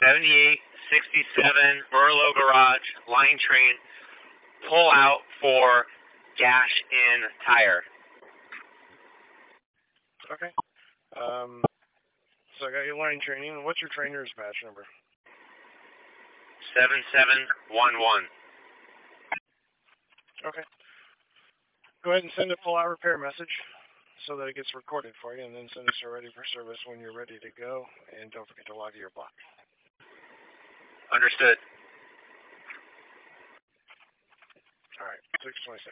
7867 Burlow Garage, line train, pull out for gash in tire. Okay. So I got your line training. What's your trainer's batch number? 7711. Okay. Go ahead and send a pull-out repair message so that it gets recorded for you, and then send us a ready for service when you're ready to go. And don't forget to log your block. Understood. All right, 626.